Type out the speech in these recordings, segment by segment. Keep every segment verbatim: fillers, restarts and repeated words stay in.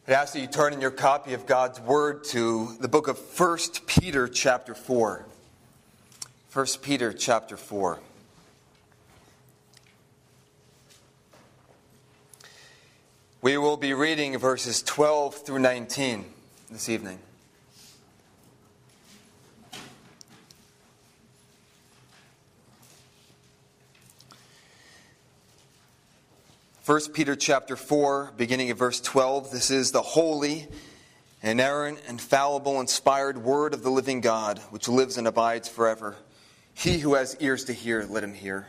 I ask that you turn in your copy of God's Word to the book of First Peter chapter four. First Peter chapter four. We will be reading verses twelve through nineteen this evening. First Peter chapter four, beginning at verse twelve. This is the holy, inerrant, infallible, inspired word of the living God, which lives and abides forever. He who has ears to hear, let him hear.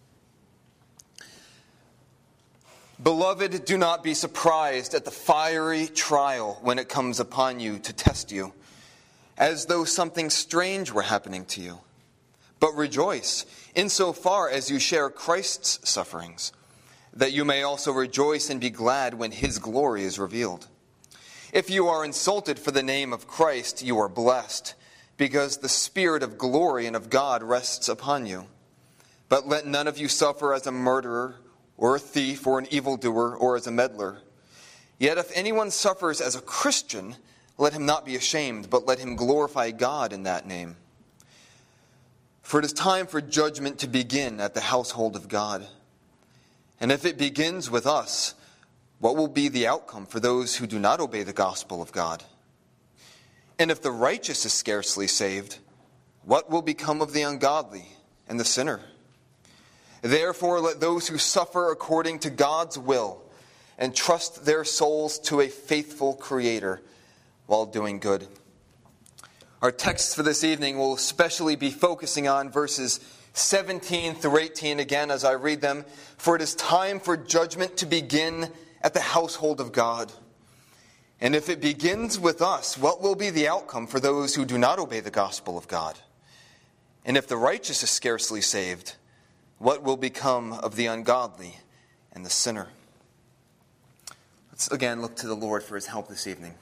Beloved, do not be surprised at the fiery trial when it comes upon you to test you, as though something strange were happening to you. But rejoice, insofar as you share Christ's sufferings, that you may also rejoice and be glad when his glory is revealed. If you are insulted for the name of Christ, you are blessed, because the Spirit of glory and of God rests upon you. But let none of you suffer as a murderer, or a thief, or an evildoer, or as a meddler. Yet if anyone suffers as a Christian, let him not be ashamed, but let him glorify God in that name. For it is time for judgment to begin at the household of God. And if it begins with us, what will be the outcome for those who do not obey the gospel of God? And if the righteous is scarcely saved, what will become of the ungodly and the sinner? Therefore, let those who suffer according to God's will entrust their souls to a faithful Creator while doing good. Our texts for this evening will especially be focusing on verses seventeen through eighteen again as I read them. For it is time for judgment to begin at the household of God. And if it begins with us, what will be the outcome for those who do not obey the gospel of God? And if the righteous is scarcely saved, what will become of the ungodly and the sinner? Let's again look to the Lord for his help this evening.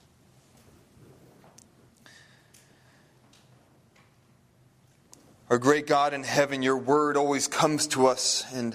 Our great God in heaven, your word always comes to us, and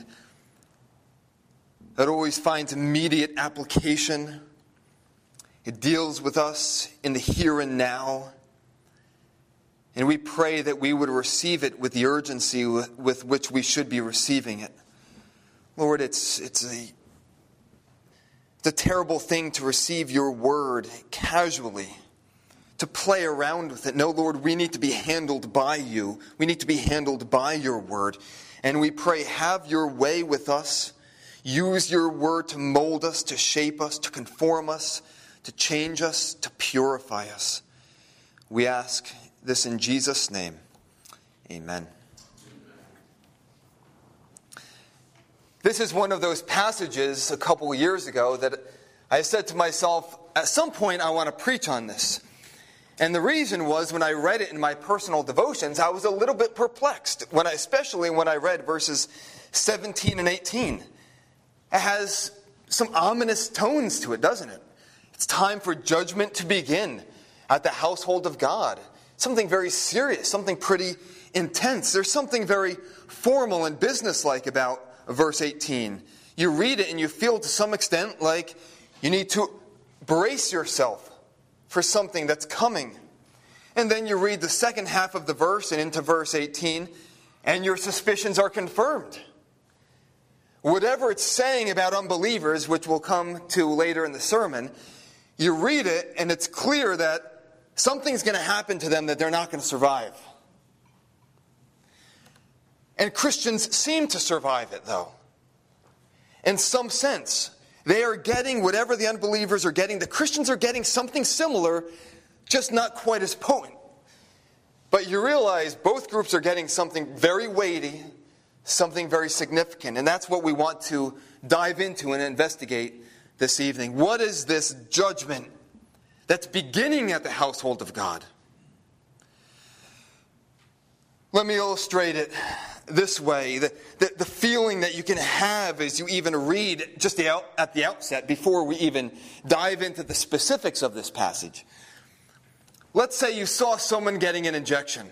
it always finds immediate application. It deals with us in the here and now. And we pray that we would receive it with the urgency with which we should be receiving it. Lord, it's, it's, a, it's a terrible thing to receive your word casually, to play around with it. No, Lord, we need to be handled by you. We need to be handled by your word. And we pray, have your way with us. Use your word to mold us, to shape us, to conform us, to change us, to purify us. We ask this in Jesus' name. Amen. This is one of those passages a couple of years ago that I said to myself, at some point I want to preach on this. And the reason was, when I read it in my personal devotions, I was a little bit perplexed, when I, especially when I read verses seventeen and eighteen. It has some ominous tones to it, doesn't it? It's time for judgment to begin at the household of God. Something very serious, something pretty intense. There's something very formal and businesslike about verse eighteen. You read it and you feel to some extent like you need to brace yourself for something that's coming. And then you read the second half of the verse and into verse eighteen, and your suspicions are confirmed. Whatever it's saying about unbelievers, which we'll come to later in the sermon, you read it and it's clear that something's going to happen to them that they're not going to survive. And Christians seem to survive it, though. In some sense, they are getting whatever the unbelievers are getting. The Christians are getting something similar, just not quite as potent. But you realize both groups are getting something very weighty, something very significant. And that's what we want to dive into and investigate this evening. What is this judgment that's beginning at the household of God? Let me illustrate it this way. The, the, the feeling that you can have as you even read just the out, at the outset, before we even dive into the specifics of this passage. Let's say you saw someone getting an injection.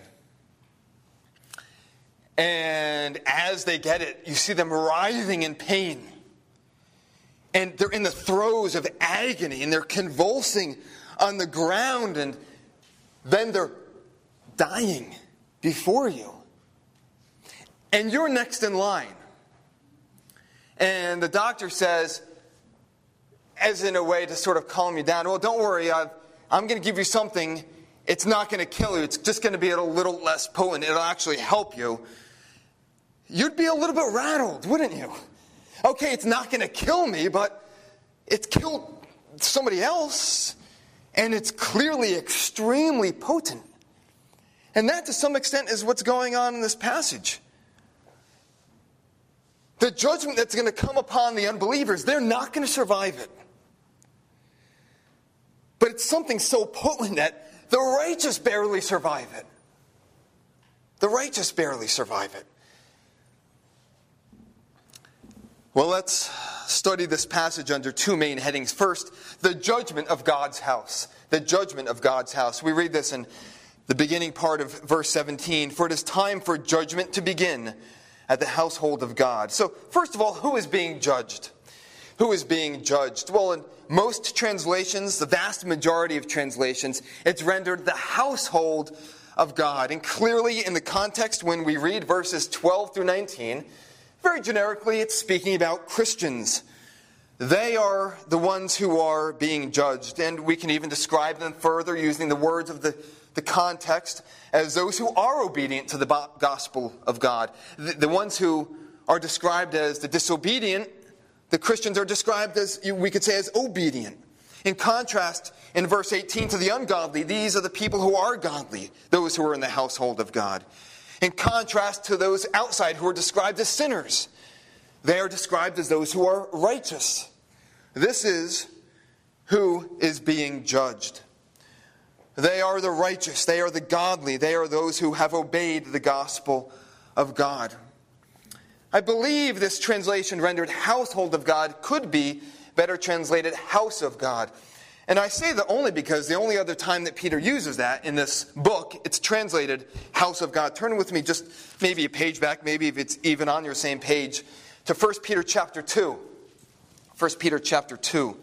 And as they get it, you see them writhing in pain. and they're in the throes of agony, and they're convulsing on the ground, and then they're dying before you. And you're next in line. And the doctor says, as in a way to sort of calm you down, well, don't worry, I've, I'm going to give you something. It's not going to kill you. It's just going to be a little less potent. It'll actually help you. You'd be a little bit rattled, wouldn't you? Okay, it's not going to kill me, but it's killed somebody else. And it's clearly extremely potent. And that, to some extent, is what's going on in this passage. The judgment that's going to come upon the unbelievers, they're not going to survive it. But it's something so potent that the righteous barely survive it. The righteous barely survive it. Well, let's study this passage under two main headings. First, the judgment of God's house. The judgment of God's house. We read this in the beginning part of verse seventeen. For it is time for judgment to begin at the household of God. So, first of all, who is being judged? Who is being judged? Well, in most translations, the vast majority of translations, it's rendered the household of God. And clearly, in the context, when we read verses twelve through nineteen, very generically, it's speaking about Christians. They are the ones who are being judged. And we can even describe them further using the words of the, the context as those who are obedient to the gospel of God. The, the ones who are described as the disobedient, the Christians are described as, we could say, as obedient. In contrast, in verse eighteen, to the ungodly, these are the people who are godly, those who are in the household of God. In contrast to those outside who are described as sinners, they are described as those who are righteous. This is who is being judged. They are the righteous, they are the godly, they are those who have obeyed the gospel of God. I believe this translation rendered household of God could be better translated house of God. And I say that only because the only other time that Peter uses that in this book, it's translated house of God. Turn with me just maybe a page back, maybe if it's even on your same page, to First Peter chapter two. First Peter chapter two.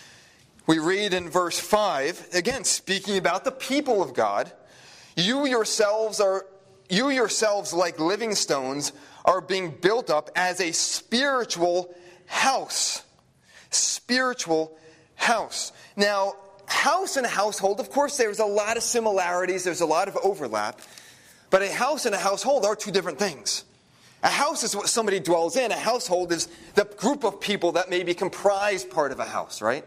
We read in verse five, again, speaking about the people of God, you yourselves are, you yourselves like living stones are being built up as a spiritual house. Spiritual house. Now, house and household, of course, there's a lot of similarities, there's a lot of overlap, but a house and a household are two different things. A house is what somebody dwells in. A household is the group of people that maybe comprise part of a house, right?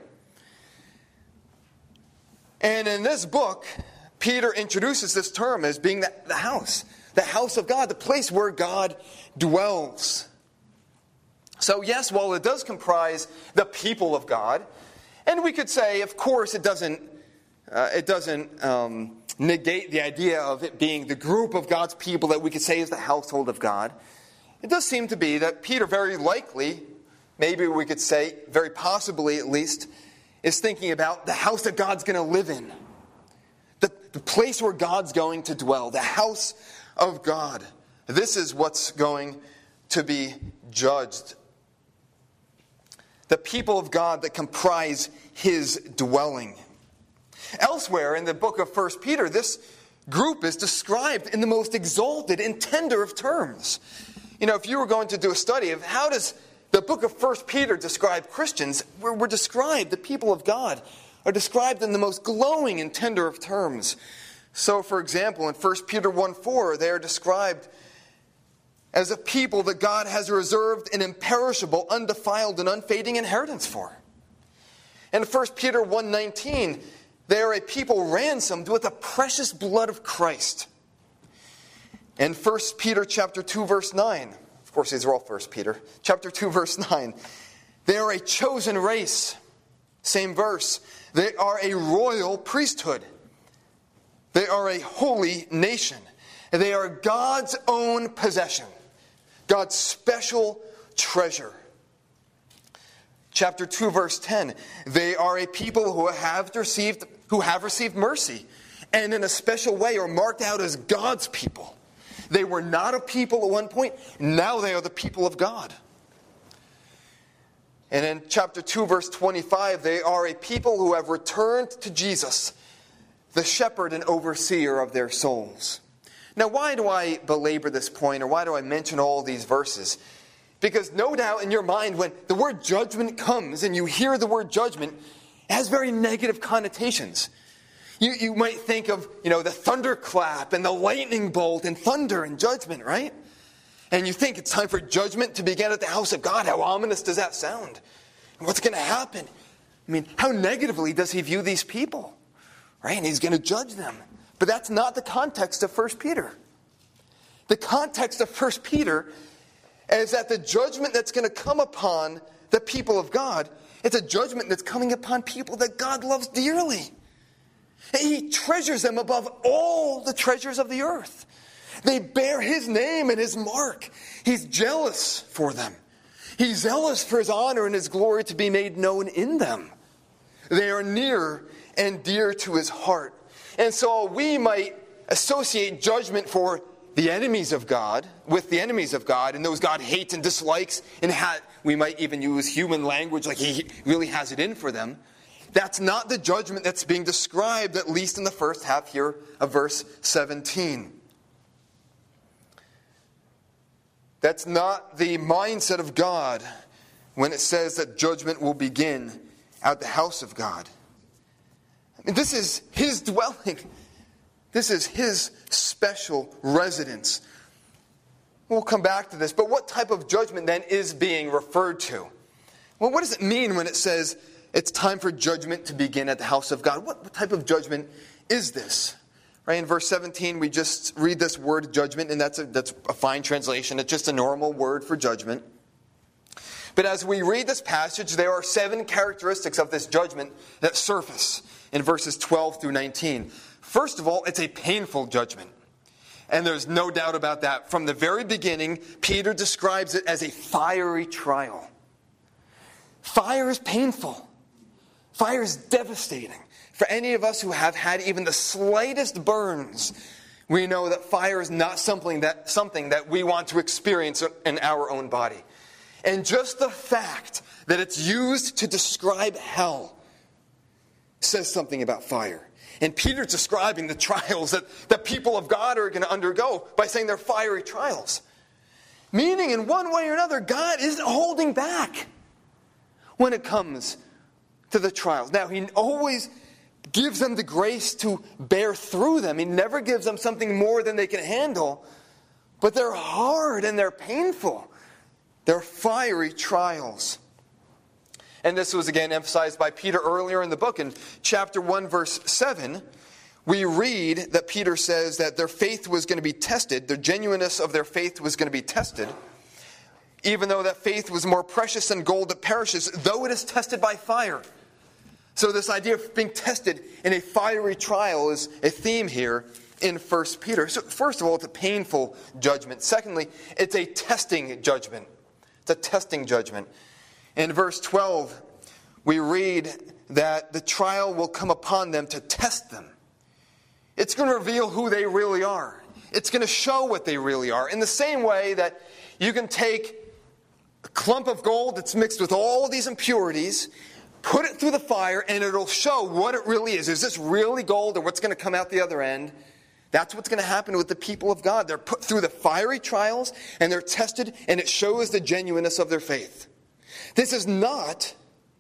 And in this book, Peter introduces this term as being the, the house, the house of God, the place where God dwells. So yes, while it does comprise the people of God, and we could say, of course, it doesn't, uh, it doesn't um, negate the idea of it being the group of God's people that we could say is the household of God. It does seem to be that Peter very likely, maybe we could say, very possibly at least, is thinking about the house that God's going to live in. The, the place where God's going to dwell. The house of God. This is what's going to be judged. The people of God that comprise His dwelling. Elsewhere in the book of First Peter, this group is described in the most exalted and tender of terms. You know, if you were going to do a study of how does the book of First Peter describe Christians, we're, we're described, the people of God, are described in the most glowing and tender of terms. So, for example, in First Peter one four, they are described as a people that God has reserved an imperishable, undefiled, and unfading inheritance for. In First Peter one nineteen, they are a people ransomed with the precious blood of Christ. In First Peter chapter two, verse nine, of course these are all First Peter, chapter two, verse nine, they are a chosen race. Same verse. They are a royal priesthood. They are a holy nation. They are God's own possession. God's special treasure. Chapter two, verse ten. They are a people who have received, who have received mercy, and in a special way are marked out as God's people. They were not a people at one point. Now they are the people of God. And in chapter two, verse twenty-five, they are a people who have returned to Jesus, the shepherd and overseer of their souls. Now, why do I belabor this point, or why do I mention all these verses? Because no doubt in your mind, when the word judgment comes and you hear the word judgment, it has very negative connotations. You, you might think of, you know, the thunderclap and the lightning bolt and thunder and judgment, right? And you think it's time for judgment to begin at the house of God. How ominous does that sound? And what's going to happen? I mean, how negatively does he view these people? Right? And he's going to judge them. But that's not the context of First Peter. The context of First Peter is that the judgment that's going to come upon the people of God, it's a judgment that's coming upon people that God loves dearly. He treasures them above all the treasures of the earth. They bear his name and his mark. He's jealous for them. He's zealous for his honor and his glory to be made known in them. They are near and dear to his heart. And so we might associate judgment for the enemies of God with the enemies of God, and those God hates and dislikes, and ha- we might even use human language like he really has it in for them. That's not the judgment that's being described, at least in the first half here of verse seventeen. That's not the mindset of God when it says that judgment will begin at the house of God. I mean, this is his dwelling. This is his special residence. We'll come back to this, but what type of judgment then is being referred to? Well, what does it mean when it says it's time for judgment to begin at the house of God? What, what type of judgment is this? Right, in verse seventeen, we just read this word judgment, and that's a, that's a fine translation. It's just a normal word for judgment. But as we read this passage, there are seven characteristics of this judgment that surface in verses twelve through nineteen. First of all, it's a painful judgment. And there's no doubt about that. From the very beginning, Peter describes it as a fiery trial. Fire is painful. Fire is devastating. For any of us who have had even the slightest burns, we know that fire is not something that, something that we want to experience in our own body. And just the fact that it's used to describe hell says something about fire. And Peter's describing the trials that the people of God are going to undergo by saying they're fiery trials. Meaning, in one way or another, God isn't holding back when it comes to the trials. Now, he always gives them the grace to bear through them. He never gives them something more than they can handle. But they're hard and they're painful. They're fiery trials. And this was again emphasized by Peter earlier in the book. In chapter one, verse seven, we read that Peter says that their faith was going to be tested. The genuineness of their faith was going to be tested. Even though that faith was more precious than gold that perishes, though it is tested by fire. So this idea of being tested in a fiery trial is a theme here in First Peter. So first of all, it's a painful judgment. Secondly, it's a testing judgment. It's a testing judgment. In verse twelve, we read that the trial will come upon them to test them. It's going to reveal who they really are. It's going to show what they really are. In the same way that you can take a clump of gold that's mixed with all of these impurities, put it through the fire, and it'll show what it really is. Is this really gold, or what's going to come out the other end? That's what's going to happen with the people of God. They're put through the fiery trials, and they're tested, and it shows the genuineness of their faith. This is not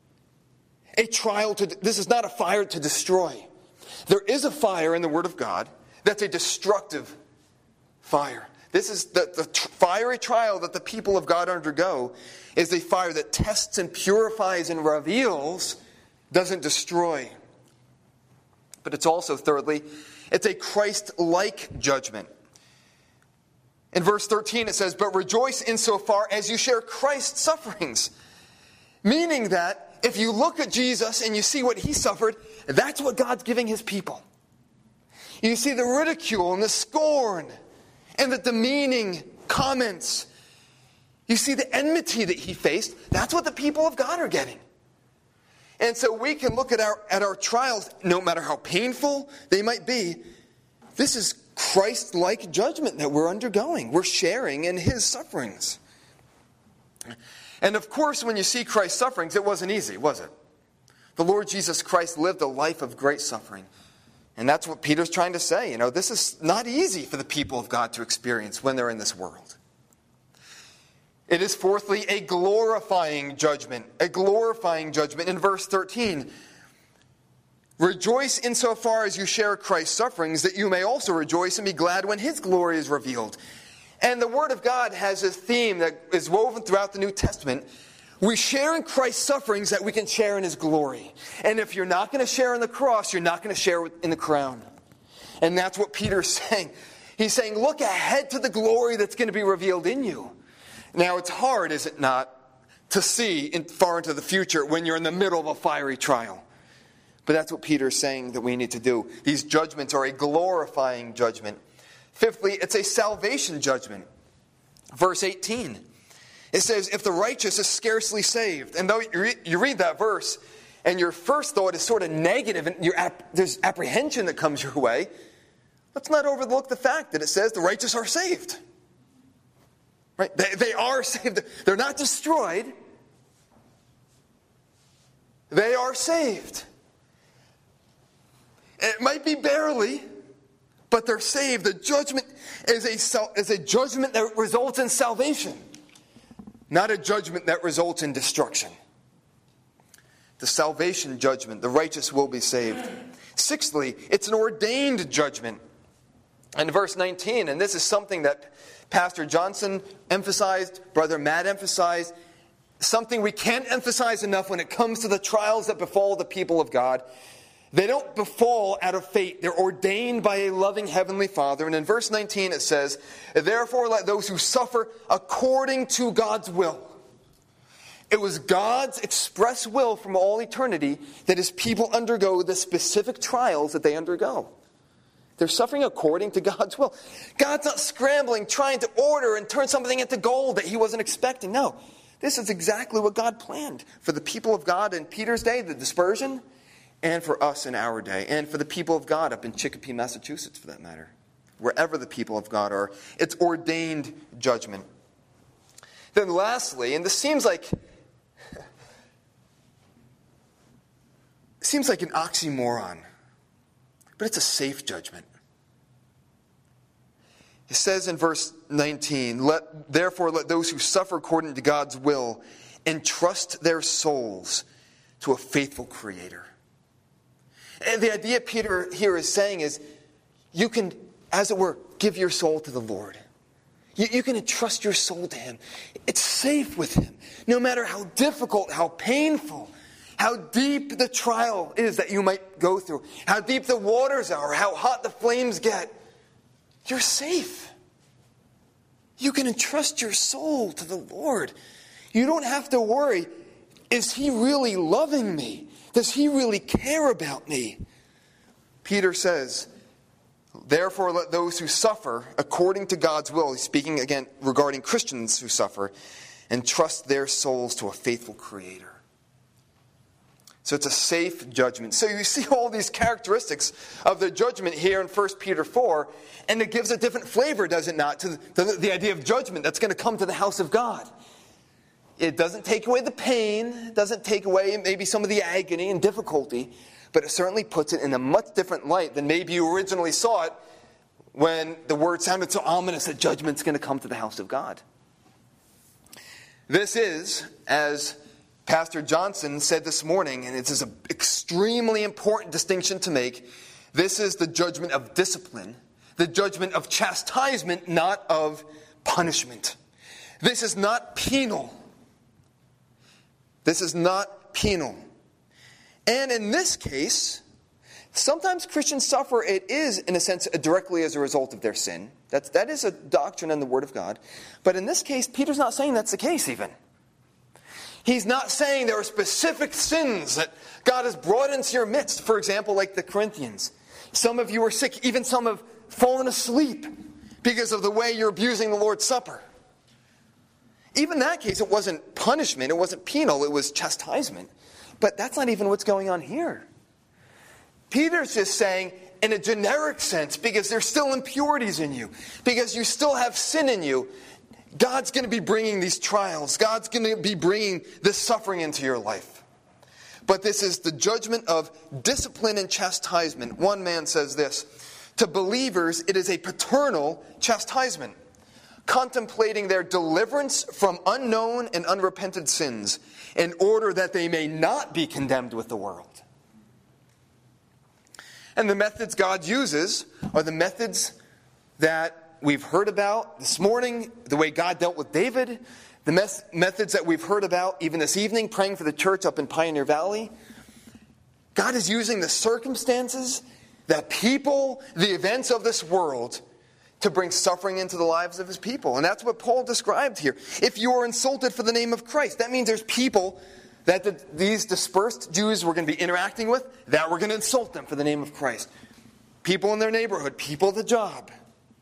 a trial to, this is not a fire to destroy. There is a fire in the Word of God that's a destructive fire. This is the, the tr- fiery trial that the people of God undergo is a fire that tests and purifies and reveals, doesn't destroy. But it's also, thirdly, it's a Christ-like judgment. In verse thirteen it says, "But rejoice insofar as you share Christ's sufferings." Meaning that if you look at Jesus and you see what he suffered, that's what God's giving his people. You see the ridicule and the scorn and the demeaning comments. You see the enmity that he faced. That's what the people of God are getting. And so we can look at our, at our trials, no matter how painful they might be. This is Christ-like judgment that we're undergoing. We're sharing in his sufferings. And of course, when you see Christ's sufferings, it wasn't easy, was it? The Lord Jesus Christ lived a life of great suffering. And that's what Peter's trying to say. You know, this is not easy for the people of God to experience when they're in this world. It is fourthly a glorifying judgment. A glorifying judgment. In verse thirteen, rejoice insofar as you share Christ's sufferings, that you may also rejoice and be glad when his glory is revealed. And the Word of God has a theme that is woven throughout the New Testament. We share in Christ's sufferings that we can share in his glory. And if you're not going to share in the cross, you're not going to share in the crown. And that's what Peter's saying. He's saying, look ahead to the glory that's going to be revealed in you. Now, it's hard, is it not, to see in, far into the future when you're in the middle of a fiery trial. But that's what Peter's saying that we need to do. These judgments are a glorifying judgment. Fifthly, it's a salvation judgment. Verse eighteen. It says, if the righteous is scarcely saved. And though you read, you read that verse, and your first thought is sort of negative, and your ap- there's apprehension that comes your way, let's not overlook the fact that it says the righteous are saved. Right? They, they are saved. They're not destroyed. They are saved. It might be barely, but they're saved. The judgment is a, is a judgment that results in salvation. Not a judgment that results in destruction. The salvation judgment, the righteous will be saved. Sixthly, it's an ordained judgment. And verse nineteen, and this is something that Pastor Johnson emphasized, Brother Matt emphasized, something we can't emphasize enough when it comes to the trials that befall the people of God. They don't befall out of fate. They're ordained by a loving heavenly Father. And in verse nineteen it says, therefore let those who suffer according to God's will. It was God's express will from all eternity that his people undergo the specific trials that they undergo. They're suffering according to God's will. God's not scrambling, trying to order and turn something into gold that he wasn't expecting. No, this is exactly what God planned for the people of God in Peter's day, the dispersion, and for us in our day, and for the people of God up in Chicopee, Massachusetts, for that matter. Wherever the people of God are, it's ordained judgment. Then lastly, and this seems like seems like an oxymoron, but it's a safe judgment. It says in verse nineteen, let, therefore let those who suffer according to God's will entrust their souls to a faithful Creator. And the idea Peter here is saying is, you can, as it were, give your soul to the Lord. You, you can entrust your soul to him. It's safe with him. No matter how difficult, how painful, how deep the trial is that you might go through, how deep the waters are, how hot the flames get, you're safe. You can entrust your soul to the Lord. You don't have to worry, is he really loving me? Does he really care about me? Peter says, therefore let those who suffer according to God's will, he's speaking again regarding Christians who suffer, entrust their souls to a faithful Creator. So it's a safe judgment. So you see all these characteristics of the judgment here in First Peter four, and it gives a different flavor, does it not, to the, the idea of judgment that's going to come to the house of God. It doesn't take away the pain, doesn't take away maybe some of the agony and difficulty, but it certainly puts it in a much different light than maybe you originally saw it when the word sounded so ominous that judgment's going to come to the house of God. This is, as Pastor Johnson said this morning, and it's an extremely important distinction to make, this is the judgment of discipline, the judgment of chastisement, not of punishment. This is not penal. This is not penal. And in this case, sometimes Christians suffer, it is, in a sense, directly as a result of their sin. That's, that is a doctrine in the Word of God. But in this case, Peter's not saying that's the case even. He's not saying there are specific sins that God has brought into your midst. For example, like the Corinthians. Some of you are sick, even some have fallen asleep because of the way you're abusing the Lord's Supper. Even in that case, it wasn't punishment, it wasn't penal, it was chastisement. But that's not even what's going on here. Peter's just saying, in a generic sense, because there's still impurities in you, because you still have sin in you, God's going to be bringing these trials. God's going to be bringing this suffering into your life. But this is the judgment of discipline and chastisement. One man says this, to believers, it is a paternal chastisement, contemplating their deliverance from unknown and unrepented sins, in order that they may not be condemned with the world. And the methods God uses are the methods that we've heard about this morning, the way God dealt with David, the mes- methods that we've heard about even this evening, praying for the church up in Pioneer Valley. God is using the circumstances, the people, the events of this world to bring suffering into the lives of his people. And that's what Paul described here. If you are insulted for the name of Christ, that means there's people that the, these dispersed Jews were going to be interacting with, that were going to insult them for the name of Christ. People in their neighborhood, people at the job.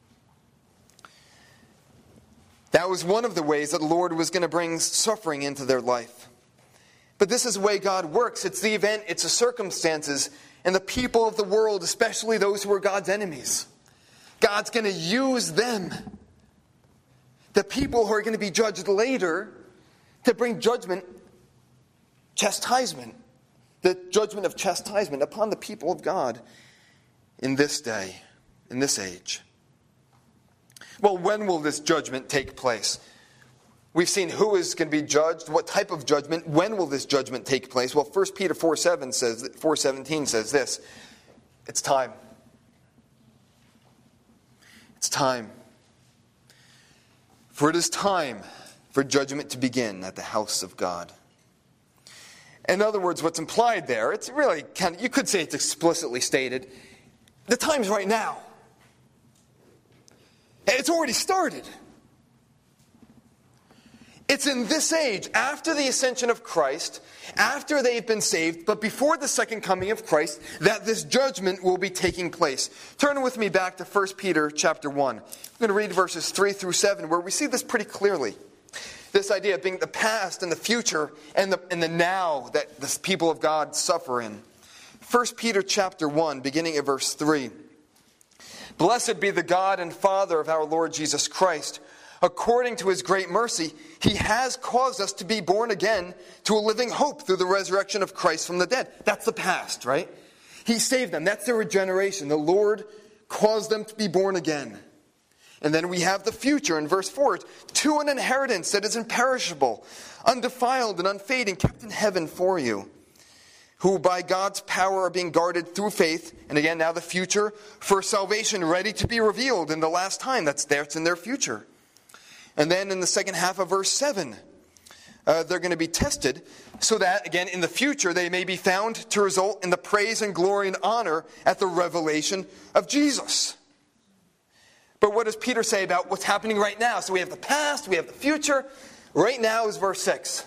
That was one of the ways that the Lord was going to bring suffering into their life. But this is the way God works. It's the event, it's the circumstances, and the people of the world, especially those who are God's enemies. God's going to use them, the people who are going to be judged later, to bring judgment, chastisement, the judgment of chastisement upon the people of God in this day, in this age. Well, when will this judgment take place? We've seen who is going to be judged, what type of judgment, when will this judgment take place? Well, First Peter four seven says, four seventeen says this, it's time. It's time. For it is time for judgment to begin at the house of God. In other words, what's implied there, it's really kind of, you could say it's explicitly stated, the time's right now. It's already started. It's in this age, after the ascension of Christ, after they've been saved, but before the second coming of Christ, that this judgment will be taking place. Turn with me back to First Peter chapter one. I'm going to read verses three through seven, where we see this pretty clearly. This idea of being the past and the future and the, and the now that the people of God suffer in. First Peter chapter one, beginning at verse three. Blessed be the God and Father of our Lord Jesus Christ. According to his great mercy, he has caused us to be born again to a living hope through the resurrection of Christ from the dead. That's the past, right? He saved them. That's their regeneration. The Lord caused them to be born again. And then we have the future in verse four. To an inheritance that is imperishable, undefiled and unfading, kept in heaven for you, who by God's power are being guarded through faith, and again now the future, for salvation ready to be revealed in the last time. That's there, it's in their future. And then in the second half of verse seven, uh, they're going to be tested, so that, again, in the future, they may be found to result in the praise and glory and honor at the revelation of Jesus. But what does Peter say about what's happening right now? So we have the past, we have the future. Right now is verse six.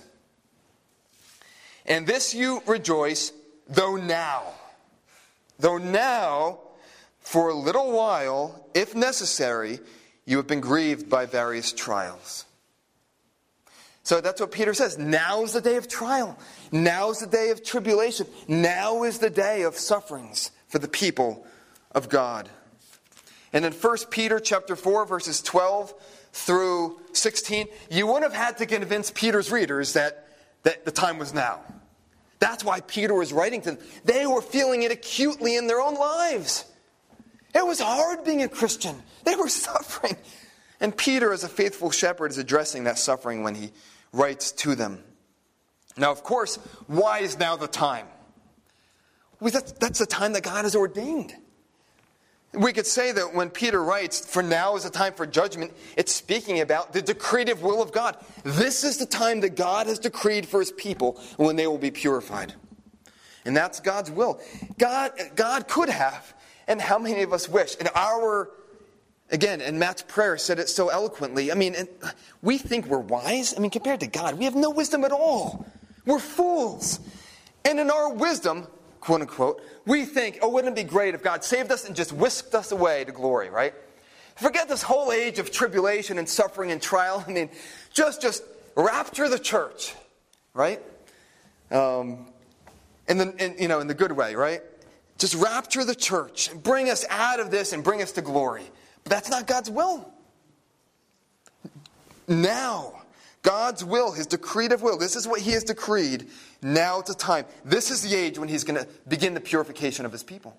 And this you rejoice, though now. Though now, for a little while, if necessary, you have been grieved by various trials. So that's what Peter says. Now is the day of trial. Now is the day of tribulation. Now is the day of sufferings for the people of God. And in First Peter chapter four, verses twelve through sixteen, you wouldn't have had to convince Peter's readers that, that the time was now. That's why Peter was writing to them. They were feeling it acutely in their own lives. It was hard being a Christian. They were suffering. And Peter, as a faithful shepherd, is addressing that suffering when he writes to them. Now, of course, why is now the time? Well, that's, that's the time that God has ordained. We could say that when Peter writes, for now is the time for judgment, it's speaking about the decretive will of God. This is the time that God has decreed for his people when they will be purified. And that's God's will. God, God could have, and how many of us wish, in our, again, and Matt's prayer said it so eloquently, I mean, we think we're wise. I mean, compared to God, we have no wisdom at all. We're fools. And in our wisdom, quote unquote, we think, oh, wouldn't it be great if God saved us and just whisked us away to glory, right? Forget this whole age of tribulation and suffering and trial. I mean, just, just rapture the church, right? Um, and then, in, you know, in the good way, right? Just rapture the church and bring us out of this and bring us to glory. But that's not God's will. now. God's will, his decretive will. This is what he has decreed. Now it's a time. This is the age when he's going to begin the purification of his people.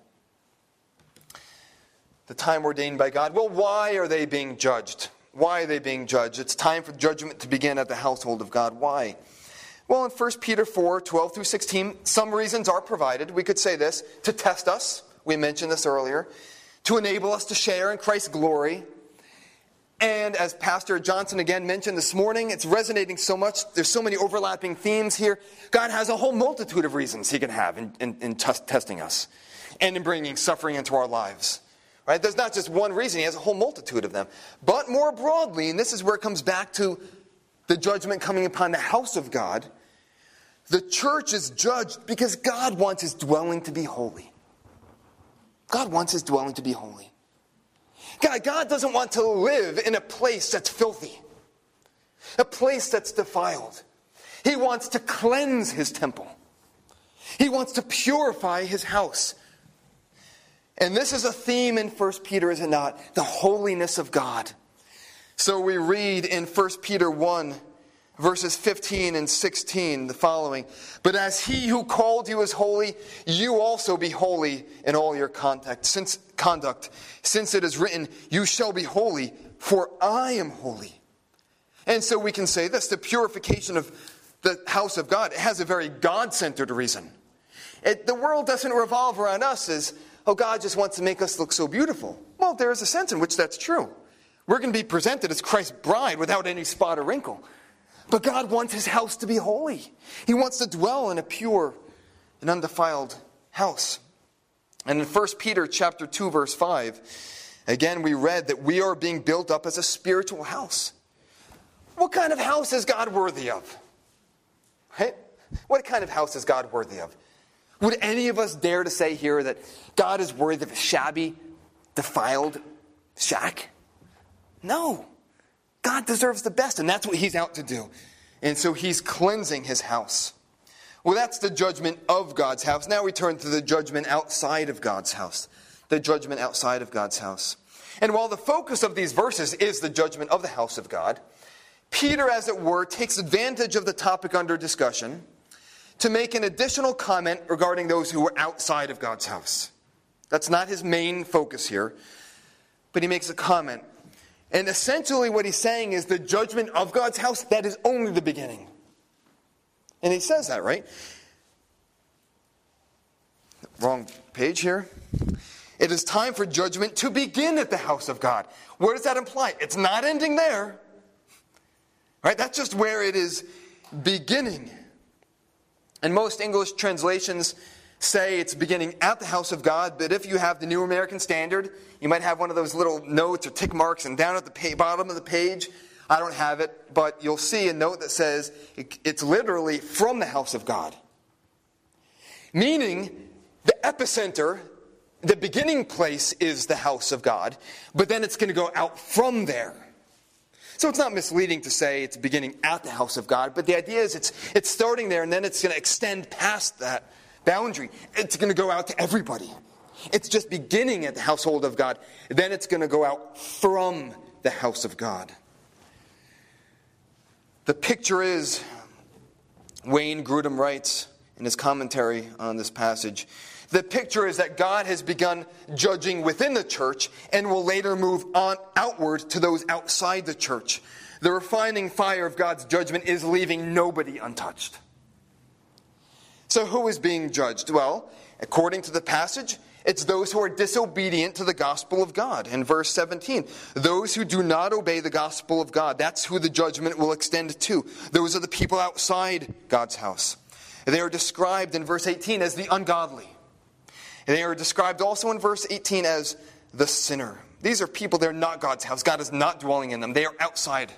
The time ordained by God. Well, why are they being judged? Why are they being judged? It's time for judgment to begin at the household of God. Why? Well, in First Peter four, twelve through sixteen, some reasons are provided. We could say this, to test us. We mentioned this earlier. To enable us to share in Christ's glory. And as Pastor Johnson again mentioned this morning, it's resonating so much. There's so many overlapping themes here. God has a whole multitude of reasons he can have in, in, in t- testing us and in bringing suffering into our lives. Right? There's not just one reason. He has a whole multitude of them. But more broadly, and this is where it comes back to the judgment coming upon the house of God, the church is judged because God wants his dwelling to be holy. God wants his dwelling to be holy. God, God doesn't want to live in a place that's filthy, a place that's defiled. He wants to cleanse his temple. He wants to purify his house. And this is a theme in First Peter, is it not? The holiness of God. So we read in First Peter one, verses fifteen and sixteen, the following. But as he who called you is holy, you also be holy in all your conduct. Since, conduct, since it is written, you shall be holy, for I am holy. And so we can say this, the purification of the house of God, it has a very God-centered reason. It, the world doesn't revolve around us as, oh, God just wants to make us look so beautiful. Well, there is a sense in which that's true. We're going to be presented as Christ's bride without any spot or wrinkle. But God wants his house to be holy. He wants to dwell in a pure and undefiled house. And in First Peter chapter two, verse five, again we read that we are being built up as a spiritual house. What kind of house is God worthy of? Right? What kind of house is God worthy of? Would any of us dare to say here that God is worthy of a shabby, defiled shack? No. God deserves the best, and that's what he's out to do. And so he's cleansing his house. Well, that's the judgment of God's house. Now we turn to the judgment outside of God's house. The judgment outside of God's house. And while the focus of these verses is the judgment of the house of God, Peter, as it were, takes advantage of the topic under discussion to make an additional comment regarding those who are outside of God's house. That's not his main focus here, but he makes a comment. And essentially what he's saying is the judgment of God's house, that is only the beginning. And he says that, right? Wrong page here. It is time for judgment to begin at the house of God. What does that imply? It's not ending there. Right? That's just where it is beginning. And most English translations say it's beginning at the house of God, but if you have the New American Standard, you might have one of those little notes or tick marks, and down at the pa- bottom of the page, I don't have it, but you'll see a note that says it, it's literally from the house of God. Meaning, the epicenter, the beginning place is the house of God, but then it's going to go out from there. So it's not misleading to say it's beginning at the house of God, but the idea is it's it's starting there, and then it's going to extend past that boundary. It's going to go out to everybody. It's just beginning at the household of God. Then it's going to go out from the house of God. The picture is, Wayne Grudem writes in his commentary on this passage, the picture is that God has begun judging within the church and will later move on outward to those outside the church. The refining fire of God's judgment is leaving nobody untouched. So who is being judged? Well, according to the passage, it's those who are disobedient to the gospel of God. In verse seventeen, those who do not obey the gospel of God, that's who the judgment will extend to. Those are the people outside God's house. They are described in verse eighteen as the ungodly. They are described also in verse eighteen as the sinner. These are people, they're not God's house. God is not dwelling in them. They are outside.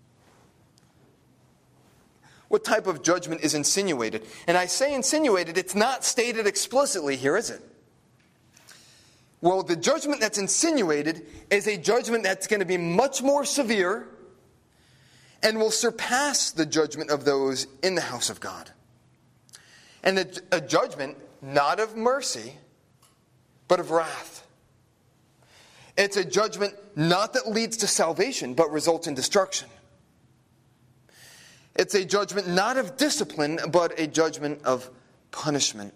What type of judgment is insinuated? And I say insinuated, it's not stated explicitly here, is it? Well, the judgment that's insinuated is a judgment that's going to be much more severe and will surpass the judgment of those in the house of God. And a, a judgment not of mercy, but of wrath. It's a judgment not that leads to salvation, but results in destruction. It's a judgment not of discipline, but a judgment of punishment.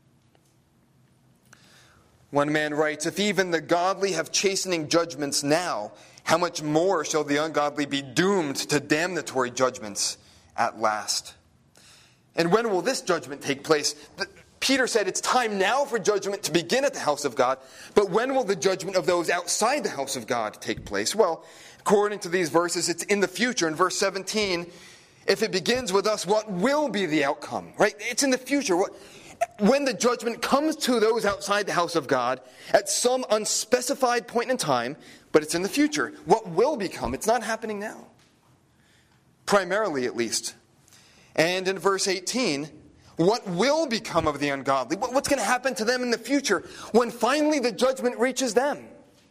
One man writes, "If even the godly have chastening judgments now, how much more shall the ungodly be doomed to damnatory judgments at last?" And when will this judgment take place? Peter said it's time now for judgment to begin at the house of God, but when will the judgment of those outside the house of God take place? Well, according to these verses, it's in the future. In verse seventeen, if it begins with us, what will be the outcome? Right? It's in the future. What, when the judgment comes to those outside the house of God at some unspecified point in time, but it's in the future. What will become? It's not happening now. Primarily, at least. And in verse eighteen, what will become of the ungodly? What's going to happen to them in the future when finally the judgment reaches them?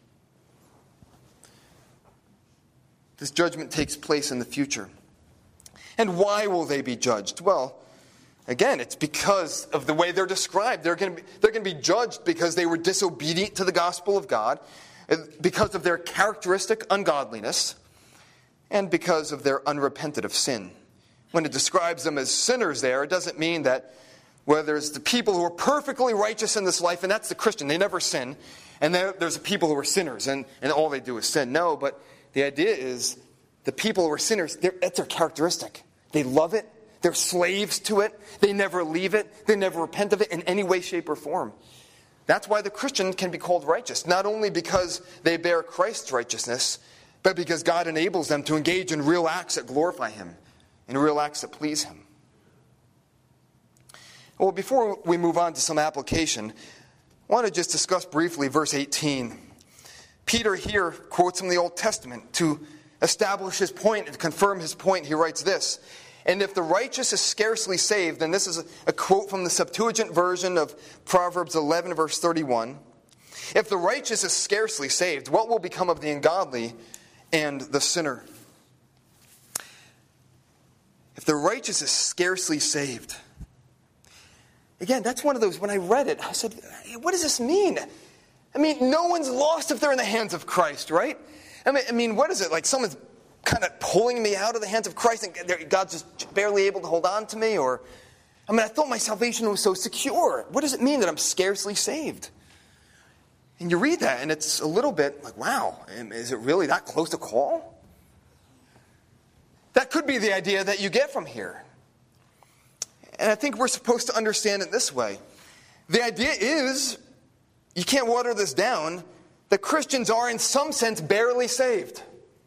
This judgment takes place in the future. And why will they be judged? Well, again, it's because of the way they're described. They're going to be, they're going to be judged because they were disobedient to the gospel of God, because of their characteristic ungodliness, and because of their unrepentant of sin. When it describes them as sinners there, it doesn't mean that where there's the people who are perfectly righteous in this life, and that's the Christian, they never sin, and there, there's the people who are sinners, and, and all they do is sin. No, but the idea is the people who are sinners, that's their characteristic. They love it. They're slaves to it. They never leave it. They never repent of it in any way, shape, or form. That's why the Christian can be called righteous, not only because they bear Christ's righteousness, but because God enables them to engage in real acts that glorify Him, in real acts that please Him. Well, before we move on to some application, I want to just discuss briefly verse eighteen. Peter here quotes from the Old Testament to establish his point and confirm his point. He writes this, "And if the righteous is scarcely saved," and this is a, a quote from the Septuagint version of Proverbs eleven, verse thirty-one. "If the righteous is scarcely saved, what will become of the ungodly and the sinner?" If the righteous is scarcely saved. Again, that's one of those, when I read it, I said, what does this mean? I mean, no one's lost if they're in the hands of Christ, right? I mean, I mean, what is it? Like someone's kind of pulling me out of the hands of Christ and God's just barely able to hold on to me? Or, I mean, I thought my salvation was so secure. What does it mean that I'm scarcely saved? And you read that and it's a little bit like, wow, is it really that close to call? That could be the idea that you get from here. And I think we're supposed to understand it this way. The idea is, you can't water this down, that Christians are in some sense barely saved.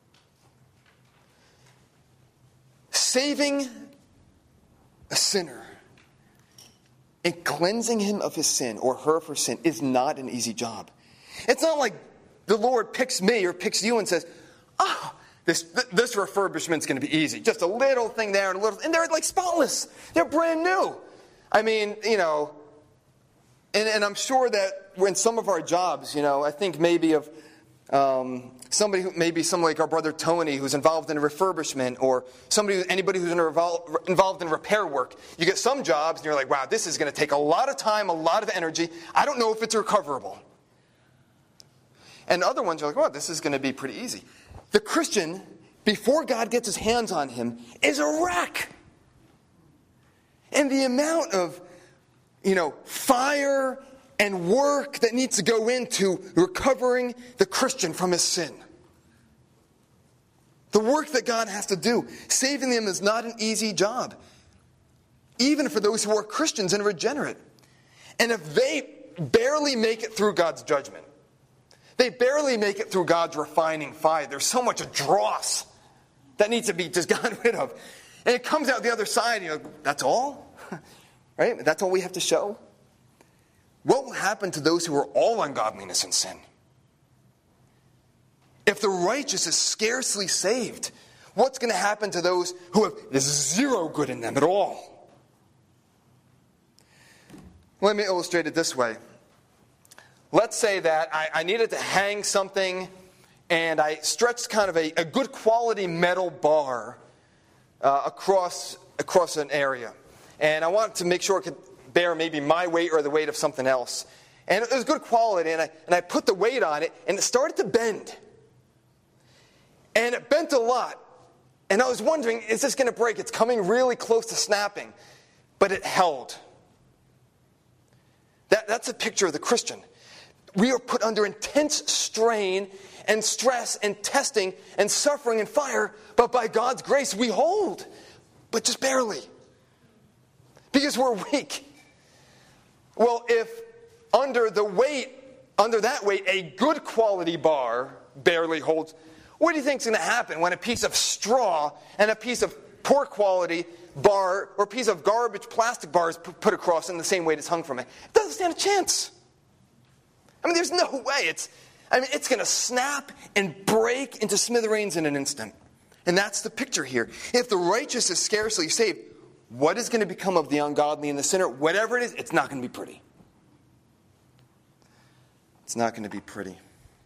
Saving a sinner and cleansing him of his sin or her of her sin is not an easy job. It's not like the Lord picks me or picks you and says, oh, This this refurbishment's going to be easy. Just a little thing there and a little... And they're like spotless. They're brand new. I mean, you know... And, and I'm sure that when some of our jobs, you know, I think maybe of um, somebody who... Maybe someone like our brother Tony who's involved in a refurbishment, or somebody, anybody who's in revol, involved in repair work. You get some jobs and you're like, wow, this is going to take a lot of time, a lot of energy. I don't know if it's recoverable. And other ones are like, well, this is going to be pretty easy. The Christian, before God gets his hands on him, is a wreck. And the amount of, you know, fire and work that needs to go into recovering the Christian from his sin. The work that God has to do, saving them is not an easy job. Even for those who are Christians and regenerate. And if they barely make it through God's judgment, they barely make it through God's refining fire. There's so much dross that needs to be just gotten rid of. And it comes out the other side, and you're like, that's all? Right? That's all we have to show? What will happen to those who are all ungodliness and sin? If the righteous is scarcely saved, what's going to happen to those who have zero good in them at all? Let me illustrate it this way. Let's say that I, I needed to hang something, and I stretched kind of a, a good quality metal bar uh, across across an area. And I wanted to make sure it could bear maybe my weight or the weight of something else. And it was good quality, and I, and I put the weight on it, and it started to bend. And it bent a lot. And I was wondering, is this going to break? It's coming really close to snapping. But it held. That, that's a picture of the Christian. We are put under intense strain and stress and testing and suffering and fire, but by God's grace we hold, but just barely. Because we're weak. Well, if under the weight, under that weight, a good quality bar barely holds, what do you think is going to happen when a piece of straw and a piece of poor quality bar or a piece of garbage plastic bar is put across in the same weight it's hung from it? It doesn't stand a chance. I mean, there's no way. It's, I mean, it's going to snap and break into smithereens in an instant. And that's the picture here. If the righteous is scarcely saved, what is going to become of the ungodly and the sinner? Whatever it is, it's not going to be pretty. It's not going to be pretty.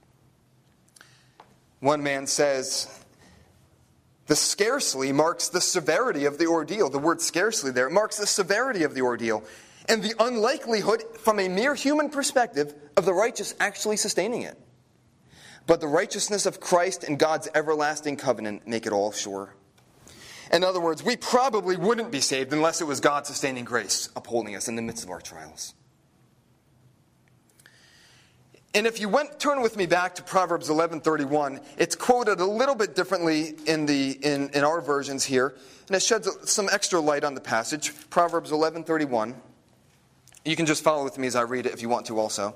One man says, the scarcely marks the severity of the ordeal. The word scarcely there marks the severity of the ordeal and the unlikelihood from a mere human perspective of the righteous actually sustaining it. But the righteousness of Christ and God's everlasting covenant make it all sure. In other words, we probably wouldn't be saved unless it was God's sustaining grace upholding us in the midst of our trials. And if you went, turn with me back to Proverbs eleven thirty-one, it's quoted a little bit differently in the in, in our versions here, and it sheds some extra light on the passage. Proverbs eleven thirty-one. You can just follow with me as I read it if you want to also.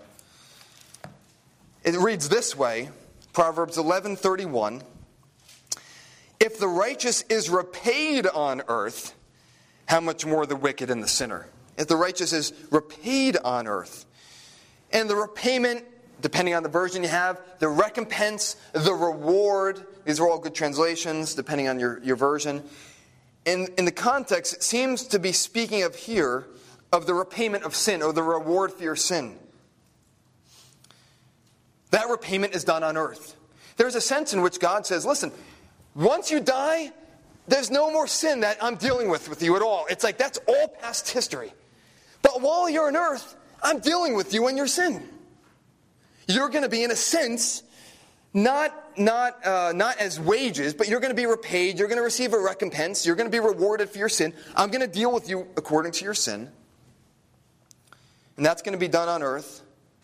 It reads this way, Proverbs eleven thirty-one. If the righteous is repaid on earth, how much more the wicked and the sinner? If the righteous is repaid on earth. And the repayment, depending on the version you have, the recompense, the reward, these are all good translations, depending on your, your version. In, in the context, it seems to be speaking of here, of the repayment of sin, or the reward for your sin. That repayment is done on earth. There's a sense in which God says, listen, once you die, there's no more sin that I'm dealing with with you at all. It's like that's all past history. But while you're on earth, I'm dealing with you and your sin. You're going to be, in a sense, not, not, uh, not as wages, but you're going to be repaid. You're going to receive a recompense. You're going to be rewarded for your sin. I'm going to deal with you according to your sin. And that's going to be done on earth.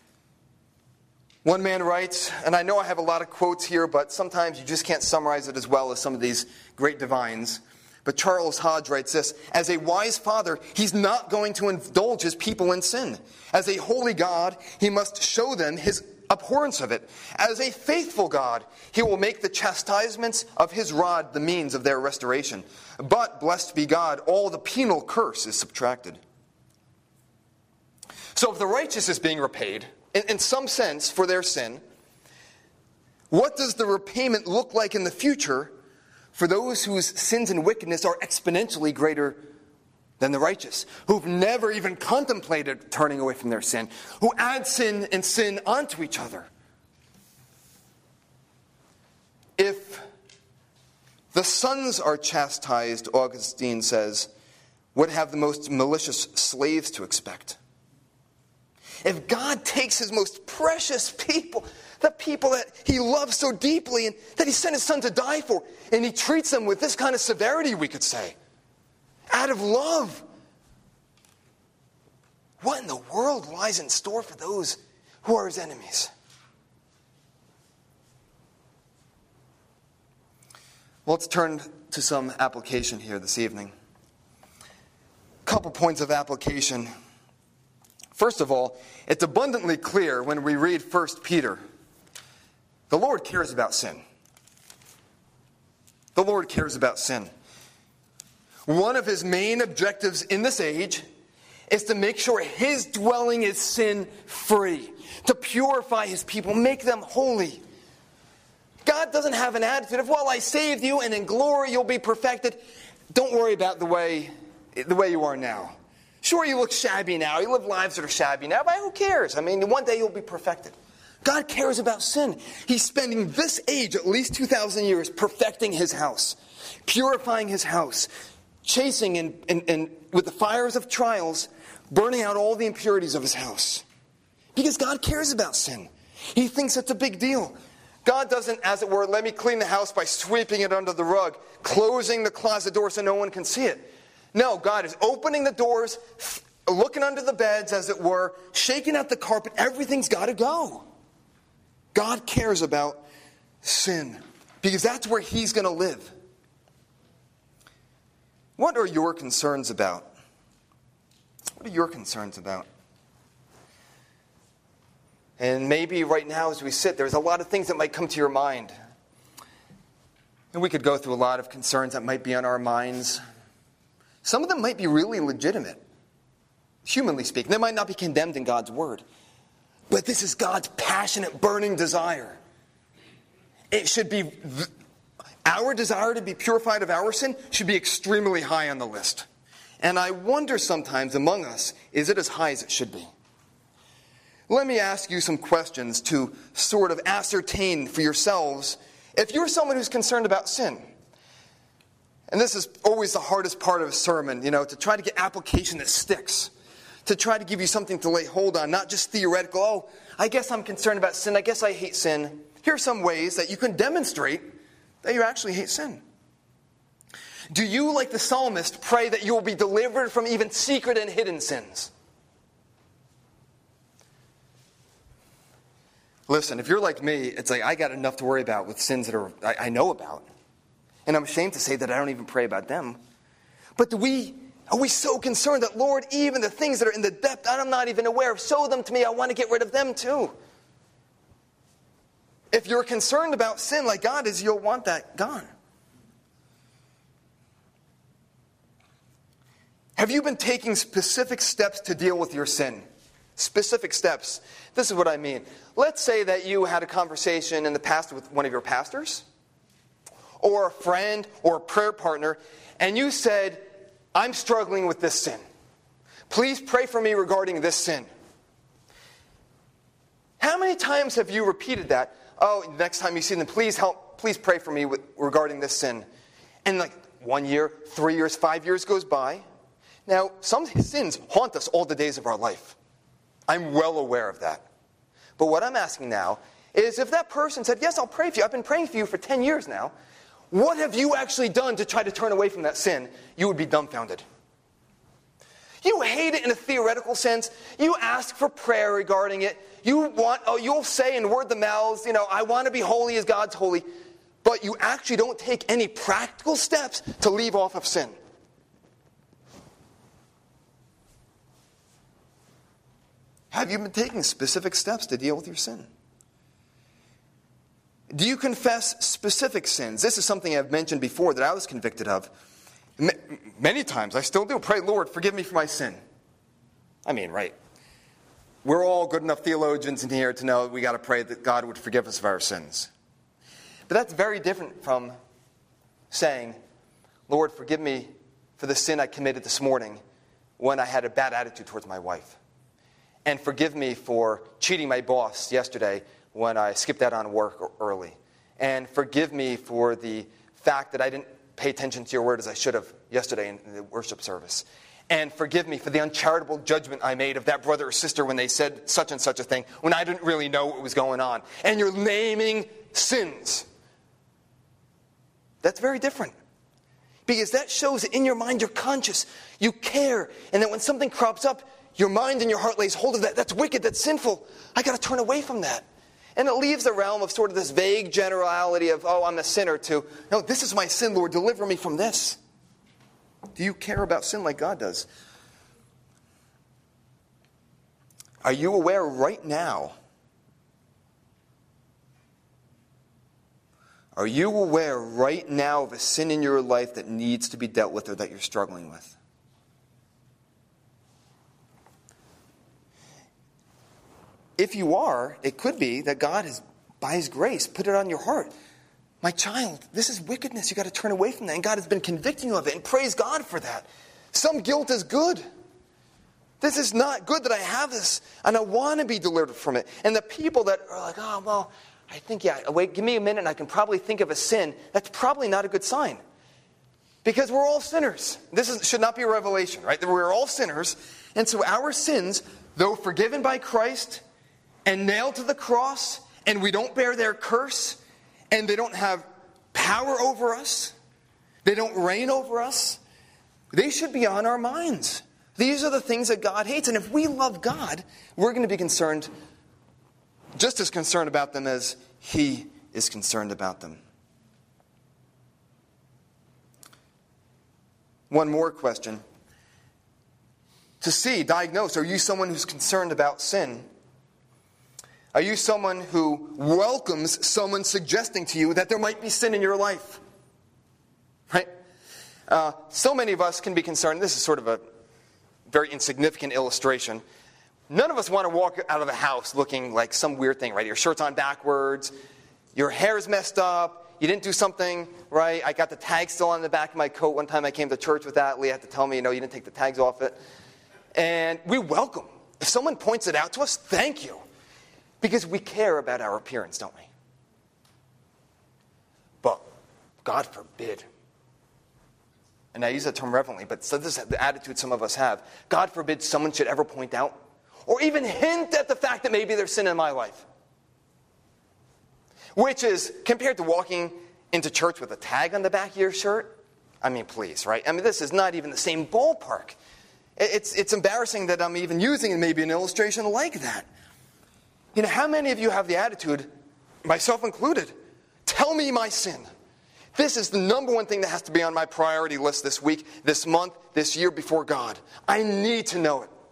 One man writes, and I know I have a lot of quotes here, but sometimes you just can't summarize it as well as some of these great divines. But Charles Hodge writes this, as a wise father, he's not going to indulge his people in sin. As a holy God, he must show them his abhorrence of it. As a faithful God, he will make the chastisements of his rod the means of their restoration. But, blessed be God, all the penal curse is subtracted. So if the righteous is being repaid, in, in some sense, for their sin, what does the repayment look like in the future for those whose sins and wickedness are exponentially greater than the righteous, who've never even contemplated turning away from their sin, who add sin and sin onto each other? If the sons are chastised, Augustine says, what have the most malicious slaves to expect? If God takes his most precious people, the people that he loves so deeply and that he sent his son to die for, and he treats them with this kind of severity, we could say, out of love, what in the world lies in store for those who are his enemies? Well, let's turn to some application here this evening. A couple points of application. First of all, it's abundantly clear when we read First Peter, the Lord cares about sin. The Lord cares about sin. One of his main objectives in this age is to make sure his dwelling is sin-free, to purify his people, make them holy. God doesn't have an attitude of, well, I saved you and in glory you'll be perfected. Don't worry about the way, the way you are now. Sure, you look shabby now. You live lives that are shabby now, but who cares? I mean, one day you'll be perfected. God cares about sin. He's spending this age, at least two thousand years, perfecting his house, purifying his house, chasing and, and, and with the fires of trials, burning out all the impurities of his house. Because God cares about sin. He thinks it's a big deal. God doesn't, as it were, let me clean the house by sweeping it under the rug, closing the closet door so no one can see it. No, God is opening the doors, looking under the beds, as it were, shaking out the carpet. Everything's got to go. God cares about sin because that's where He's going to live. What are your concerns about? What are your concerns about? And maybe right now as we sit, there's a lot of things that might come to your mind. And we could go through a lot of concerns that might be on our minds. Some of them might be really legitimate, humanly speaking. They might not be condemned in God's word. But this is God's passionate, burning desire. It should be, our desire to be purified of our sin should be extremely high on the list. And I wonder sometimes among us, is it as high as it should be? Let me ask you some questions to sort of ascertain for yourselves if you're someone who's concerned about sin. And this is always the hardest part of a sermon, you know, to try to get application that sticks. To try to give you something to lay hold on, not just theoretical, oh, I guess I'm concerned about sin, I guess I hate sin. Here are some ways that you can demonstrate that you actually hate sin. Do you, like the psalmist, pray that you will be delivered from even secret and hidden sins? Listen, if you're like me, it's like I got enough to worry about with sins that are I, I know about. And I'm ashamed to say that I don't even pray about them. But do we, are we so concerned that, Lord, even the things that are in the depth I'm not even aware of, show them to me, I want to get rid of them too. If you're concerned about sin like God is, you'll want that gone. Have you been taking specific steps to deal with your sin? Specific steps. This is what I mean. Let's say that you had a conversation in the past with one of your pastors, or a friend, or a prayer partner, and you said, I'm struggling with this sin. Please pray for me regarding this sin. How many times have you repeated that? Oh, next time you see them, please help, please pray for me with, regarding this sin. And like one year, three years, five years goes by. Now, some sins haunt us all the days of our life. I'm well aware of that. But what I'm asking now is if that person said, yes, I'll pray for you. I've been praying for you for ten years now. What have you actually done to try to turn away from that sin? You would be dumbfounded. You hate it in a theoretical sense. You ask for prayer regarding it. You want, oh, you'll say in word the mouths, you know, I want to be holy as God's holy. But you actually don't take any practical steps to leave off of sin. Have you been taking specific steps to deal with your sin? Do you confess specific sins? This is something I've mentioned before that I was convicted of. M- many times, I still do. Pray, Lord, forgive me for my sin. I mean, right. We're all good enough theologians in here to know we got to pray that God would forgive us of our sins. But that's very different from saying, Lord, forgive me for the sin I committed this morning when I had a bad attitude towards my wife. And forgive me for cheating my boss yesterday when I skipped out on work early. And forgive me for the fact that I didn't pay attention to your word as I should have yesterday in the worship service. And forgive me for the uncharitable judgment I made of that brother or sister when they said such and such a thing, when I didn't really know what was going on. And you're naming sins. That's very different. Because that shows that in your mind you're conscious, you care, and that when something crops up, your mind and your heart lays hold of that. That's wicked, that's sinful. I got to turn away from that. And it leaves the realm of sort of this vague generality of, oh, I'm a sinner, to, no, this is my sin, Lord, deliver me from this. Do you care about sin like God does? Are you aware right now? Are you aware right now of a sin in your life that needs to be dealt with or that you're struggling with? If you are, it could be that God has, by His grace, put it on your heart. My child, this is wickedness. You've got to turn away from that. And God has been convicting you of it. And praise God for that. Some guilt is good. This is not good that I have this. And I want to be delivered from it. And the people that are like, oh, well, I think, yeah, wait, give me a minute and I can probably think of a sin. That's probably not a good sign. Because we're all sinners. This is, should not be a revelation, right? We're all sinners. And so our sins, though forgiven by Christ and nailed to the cross and we don't bear their curse, and they don't have power over us, they don't reign over us, they should be on our minds. These are the things that God hates. And if we love God, we're going to be concerned, just as concerned about them as He is concerned about them. One more question. To see, diagnose, are you someone who's concerned about sin? Are you someone who welcomes someone suggesting to you that there might be sin in your life? Right? Uh, so many of us can be concerned. This is sort of a very insignificant illustration. None of us want to walk out of the house looking like some weird thing, right? Your shirt's on backwards, your hair's messed up, you didn't do something right. I got the tag still on the back of my coat. One time I came to church with that. Leah had to tell me, you know, you didn't take the tags off it. And we welcome. If someone points it out to us, thank you. Because we care about our appearance, don't we? But God forbid, and I use that term reverently, but so this is the attitude some of us have. God forbid someone should ever point out or even hint at the fact that maybe there's sin in my life. Which is, compared to walking into church with a tag on the back of your shirt, I mean, please, right? I mean, this is not even the same ballpark. It's, it's embarrassing that I'm even using maybe an illustration like that. You know, how many of you have the attitude, myself included, tell me my sin? This is the number one thing that has to be on my priority list this week, this month, this year before God. I need to know it.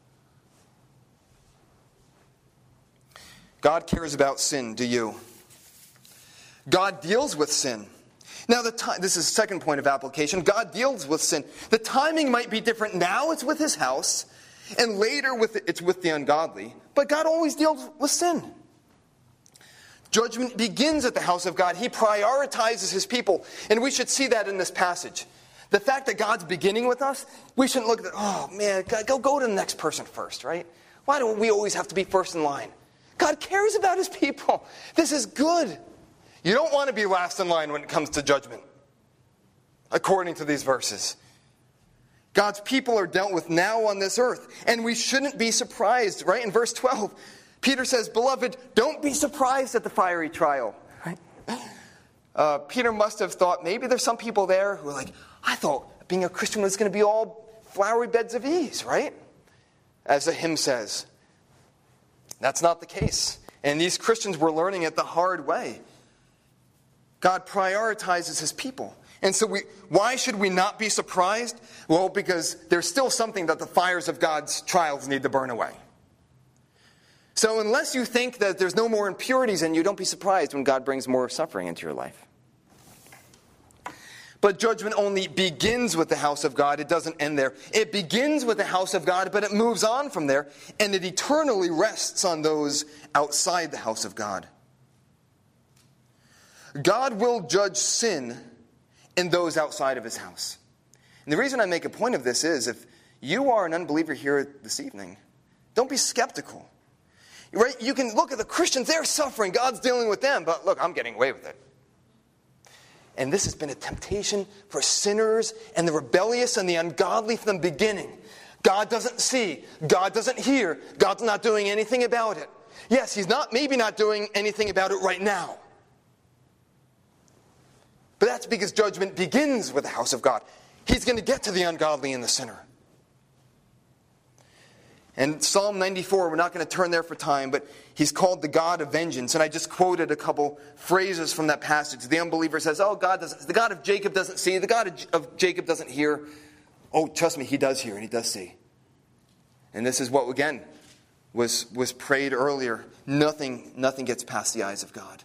God cares about sin, do you? God deals with sin. Now, the time, this is the second point of application. God deals with sin. The timing might be different. Now it's with His house, and later with it's with the ungodly. But God always deals with sin. Judgment begins at the house of God. He prioritizes His people. And we should see that in this passage. The fact that God's beginning with us, we shouldn't look at it, oh man, go, go to the next person first, right? Why do we always have to be first in line? God cares about His people. This is good. You don't want to be last in line when it comes to judgment, according to these verses. God's people are dealt with now on this earth, and we shouldn't be surprised, right? In verse twelve, Peter says, beloved, don't be surprised at the fiery trial. Right? Uh, Peter must have thought, maybe there's some people there who are like, I thought being a Christian was going to be all flowery beds of ease, right? As the hymn says. That's not the case. And these Christians were learning it the hard way. God prioritizes His people. And so we, why should we not be surprised? Well, because there's still something that the fires of God's trials need to burn away. So unless you think that there's no more impurities in you, don't be surprised when God brings more suffering into your life. But judgment only begins with the house of God. It doesn't end there. It begins with the house of God, but it moves on from there, and it eternally rests on those outside the house of God. God will judge sin in those outside of His house. And the reason I make a point of this is, if you are an unbeliever here this evening, don't be skeptical. Right? You can look at the Christians, they're suffering, God's dealing with them, but look, I'm getting away with it. And this has been a temptation for sinners and the rebellious and the ungodly from the beginning. God doesn't see, God doesn't hear, God's not doing anything about it. Yes, He's not maybe not doing anything about it right now. But that's because judgment begins with the house of God. He's going to get to the ungodly and the sinner. And Psalm ninety-four, we're not going to turn there for time, but He's called the God of vengeance. And I just quoted a couple phrases from that passage. The unbeliever says, oh, God doesn't, the God of Jacob doesn't see, the God of, of Jacob doesn't hear. Oh, trust me, He does hear and He does see. And this is what, again, was, was prayed earlier. Nothing, nothing gets past the eyes of God.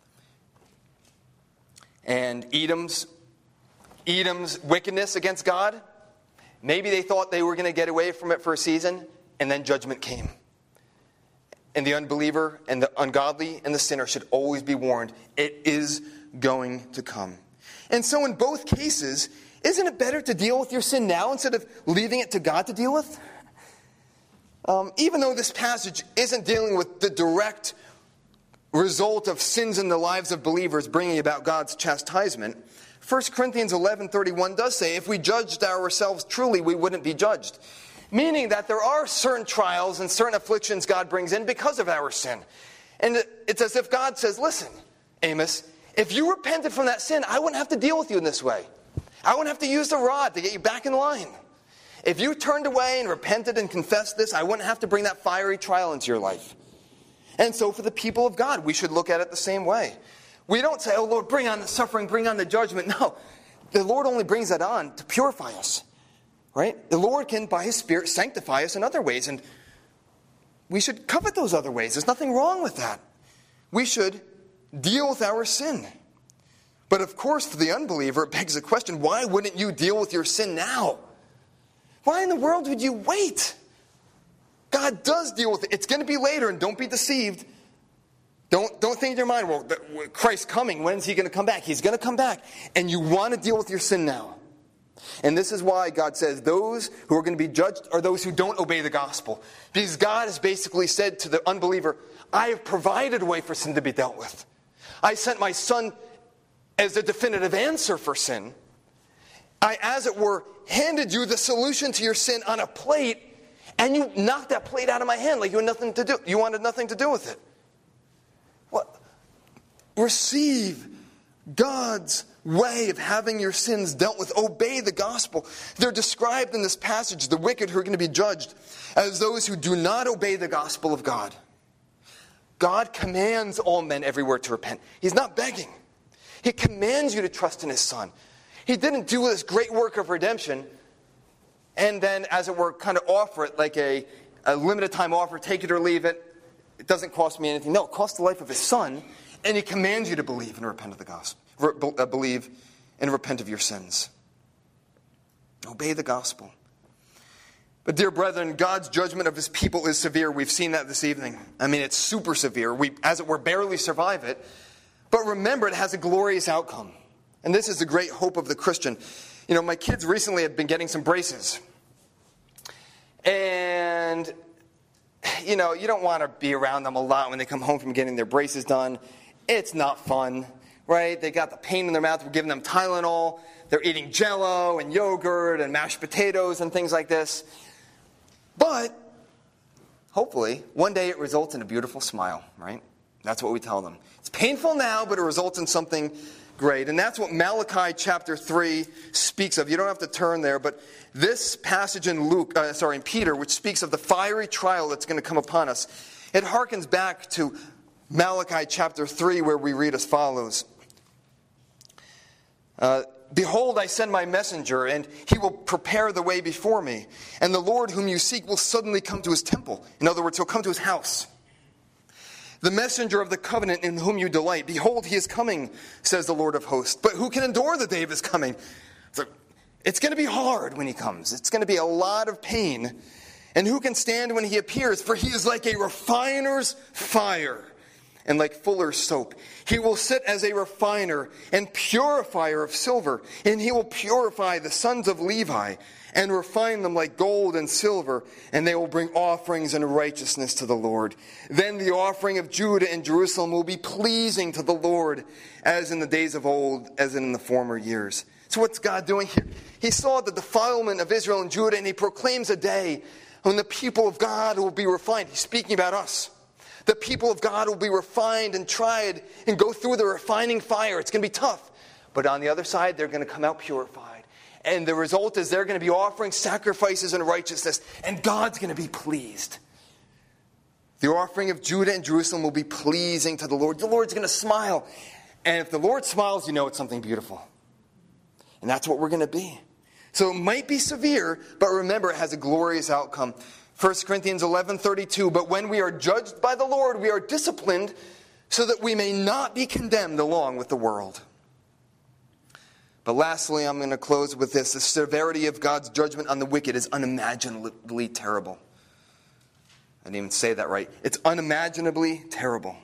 And Edom's, Edom's wickedness against God, maybe they thought they were going to get away from it for a season, and then judgment came. And the unbeliever and the ungodly and the sinner should always be warned, it is going to come. And so in both cases, isn't it better to deal with your sin now instead of leaving it to God to deal with? Um, even though this passage isn't dealing with the direct result of sins in the lives of believers bringing about God's chastisement, First Corinthians eleven thirty-one does say, if we judged ourselves truly, we wouldn't be judged. Meaning that there are certain trials and certain afflictions God brings in because of our sin. And it's as if God says, listen, Amos, if you repented from that sin, I wouldn't have to deal with you in this way. I wouldn't have to use the rod to get you back in line. If you turned away and repented and confessed this, I wouldn't have to bring that fiery trial into your life. And so for the people of God, we should look at it the same way. We don't say, oh Lord, bring on the suffering, bring on the judgment. No, the Lord only brings that on to purify us. Right? The Lord can, by His Spirit, sanctify us in other ways. And we should covet those other ways. There's nothing wrong with that. We should deal with our sin. But of course, for the unbeliever, it begs the question, why wouldn't you deal with your sin now? Why in the world would you wait? God does deal with it. It's going to be later, and don't be deceived. Don't, don't think in your mind, well, Christ's coming. When's He going to come back? He's going to come back. And you want to deal with your sin now. And this is why God says those who are going to be judged are those who don't obey the gospel. Because God has basically said to the unbeliever, I have provided a way for sin to be dealt with. I sent my Son as the definitive answer for sin. I, as it were, handed you the solution to your sin on a plate, and you knocked that plate out of my hand like you had nothing to do. You wanted nothing to do with it. What? Receive God's way of having your sins dealt with. Obey the gospel. They're described in this passage, the wicked who are going to be judged, as those who do not obey the gospel of God. God commands all men everywhere to repent. He's not begging. He commands you to trust in His Son. He didn't do this great work of redemption and then, as it were, kind of offer it like a, a limited time offer, take it or leave it. It doesn't cost me anything. No, it costs the life of His Son, and He commands you to believe and repent of the gospel. Believe and repent of your sins. Obey the gospel. But dear brethren, God's judgment of His people is severe. We've seen that this evening. I mean, it's super severe. We, as it were, barely survive it. But remember, it has a glorious outcome. And this is the great hope of the Christian. You know, my kids recently have been getting some braces. And, you know, you don't want to be around them a lot when they come home from getting their braces done. It's not fun, right? They got the pain in their mouth. We're giving them Tylenol. They're eating Jell-O and yogurt and mashed potatoes and things like this. But, hopefully, one day it results in a beautiful smile, right? That's what we tell them. It's painful now, but it results in something great. And that's what Malachi chapter three speaks of. You don't have to turn there, but this passage in Luke, uh, sorry, in Peter, which speaks of the fiery trial that's going to come upon us, it harkens back to Malachi chapter three, where we read as follows. Uh, Behold, I send my messenger, and he will prepare the way before me. And the Lord whom you seek will suddenly come to His temple. In other words, He'll come to His house. The messenger of the covenant in whom you delight. Behold, He is coming, says the Lord of hosts. But who can endure the day of His coming? So it's going to be hard when He comes. It's going to be a lot of pain. And who can stand when He appears? For He is like a refiner's fire and like fuller's soap. He will sit as a refiner and purifier of silver. And He will purify the sons of Levi and refine them like gold and silver, and they will bring offerings in righteousness to the Lord. Then the offering of Judah and Jerusalem will be pleasing to the Lord, as in the days of old, as in the former years. So what's God doing here? He saw the defilement of Israel and Judah, and He proclaims a day when the people of God will be refined. He's speaking about us. The people of God will be refined and tried and go through the refining fire. It's going to be tough. But on the other side, they're going to come out purified. And the result is they're going to be offering sacrifices in righteousness. And God's going to be pleased. The offering of Judah and Jerusalem will be pleasing to the Lord. The Lord's going to smile. And if the Lord smiles, you know it's something beautiful. And that's what we're going to be. So it might be severe, but remember, it has a glorious outcome. First Corinthians eleven thirty-two, but when we are judged by the Lord, we are disciplined so that we may not be condemned along with the world. But lastly, I'm going to close with this. The severity of God's judgment on the wicked is unimaginably terrible. I didn't even say that right. It's unimaginably terrible.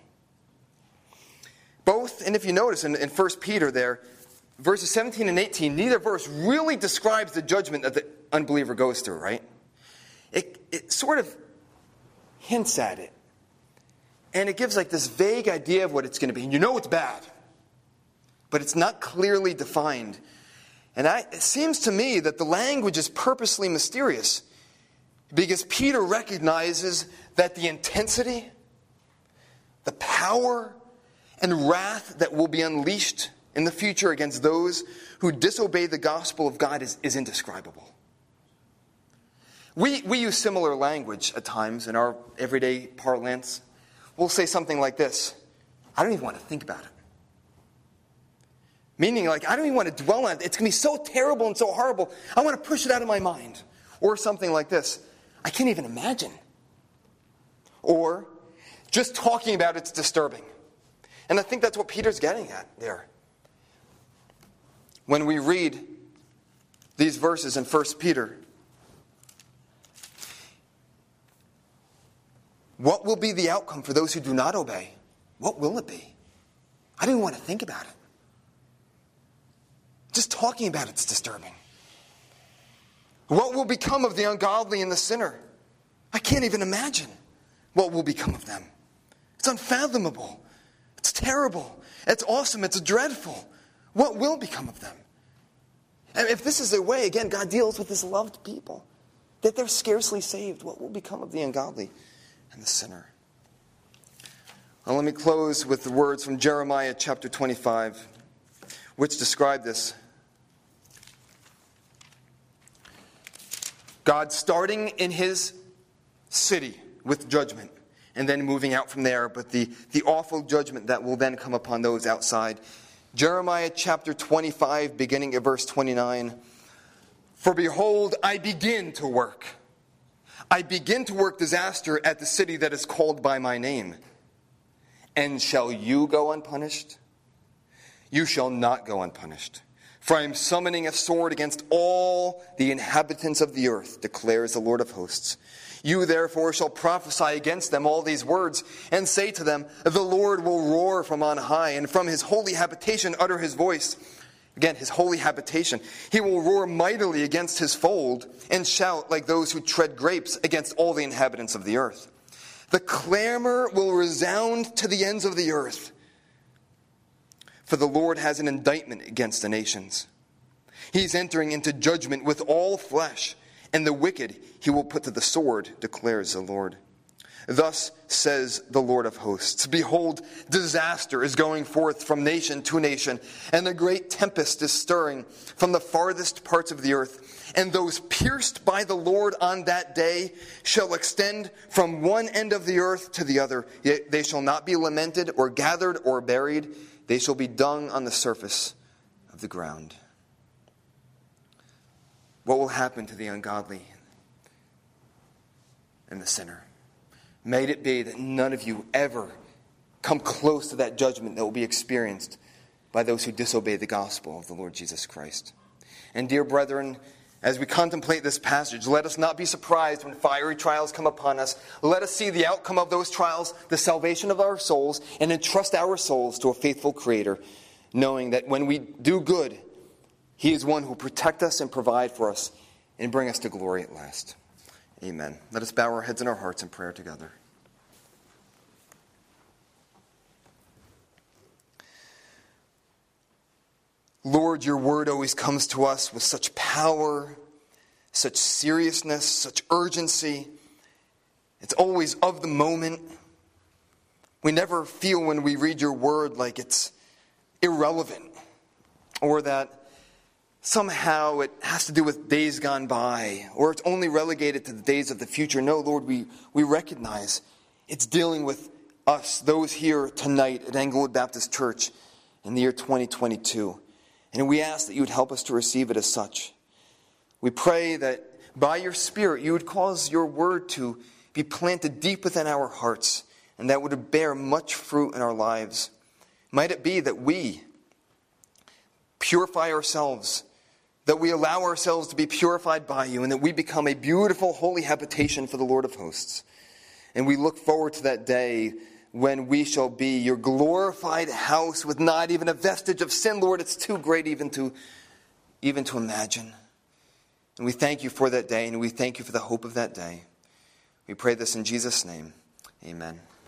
Both, and if you notice in, in First Peter there, verses seventeen and eighteen, neither verse really describes the judgment that the unbeliever goes through, right? It, it sort of hints at it. And it gives like this vague idea of what it's going to be. And you know it's bad. But it's not clearly defined. And I, it seems to me that the language is purposely mysterious. Because Peter recognizes that the intensity the power and wrath that will be unleashed in the future against those who disobey the gospel of God is, is indescribable. We, we use similar language at times in our everyday parlance. We'll say something like this: I don't even want to think about it. Meaning, like, I don't even want to dwell on it. It's going to be so terrible and so horrible. I want to push it out of my mind. Or something like this: I can't even imagine. Or, just talking about it's disturbing. And I think that's what Peter's getting at there. When we read these verses in First Peter, what will be the outcome for those who do not obey? What will it be? I don't even want to think about it. Just talking about it's disturbing. What will become of the ungodly and the sinner? I can't even imagine what will become of them. It's unfathomable. It's terrible. It's awesome. It's dreadful. What will become of them? And if this is the way, again, God deals with his loved people, that they're scarcely saved, what will become of the ungodly and the sinner? Well, let me close with the words from Jeremiah chapter twenty-five, which describe this. God starting in his city with judgment, and then moving out from there, but the, the awful judgment that will then come upon those outside. Jeremiah chapter twenty-five, beginning at verse twenty-nine. For behold, I begin to work. I begin to work disaster at the city that is called by my name. And shall you go unpunished? You shall not go unpunished. For I am summoning a sword against all the inhabitants of the earth, declares the Lord of hosts. You therefore shall prophesy against them all these words, and say to them, the Lord will roar from on high, and from his holy habitation utter his voice. Again, his holy habitation. He will roar mightily against his fold, and shout like those who tread grapes against all the inhabitants of the earth. The clamor will resound to the ends of the earth. For the Lord has an indictment against the nations. He's entering into judgment with all flesh, and the wicked he will put to the sword, declares the Lord. Thus says the Lord of hosts, behold, disaster is going forth from nation to nation, and a great tempest is stirring from the farthest parts of the earth. And those pierced by the Lord on that day shall extend from one end of the earth to the other. Yet they shall not be lamented or gathered or buried. They shall be dung on the surface of the ground. What will happen to the ungodly and the sinner? May it be that none of you ever come close to that judgment that will be experienced by those who disobey the gospel of the Lord Jesus Christ. And dear brethren, as we contemplate this passage, let us not be surprised when fiery trials come upon us. Let us see the outcome of those trials, the salvation of our souls, and entrust our souls to a faithful Creator, knowing that when we do good, he is one who will protect us and provide for us and bring us to glory at last. Amen. Let us bow our heads and our hearts in prayer together. Lord, your word always comes to us with such power, such seriousness, such urgency. It's always of the moment. We never feel when we read your word like it's irrelevant, or that somehow it has to do with days gone by, or it's only relegated to the days of the future. No, Lord, we, we recognize it's dealing with us, those here tonight at Englewood Baptist Church in the year twenty twenty-two. And we ask that you would help us to receive it as such. We pray that by your Spirit you would cause your word to be planted deep within our hearts, and that would bear much fruit in our lives. Might it be that we purify ourselves, that we allow ourselves to be purified by you, and that we become a beautiful, holy habitation for the Lord of hosts. And we look forward to that day when we shall be your glorified house with not even a vestige of sin, Lord. It's too great even to, even to imagine. And we thank you for that day, and we thank you for the hope of that day. We pray this in Jesus' name. Amen.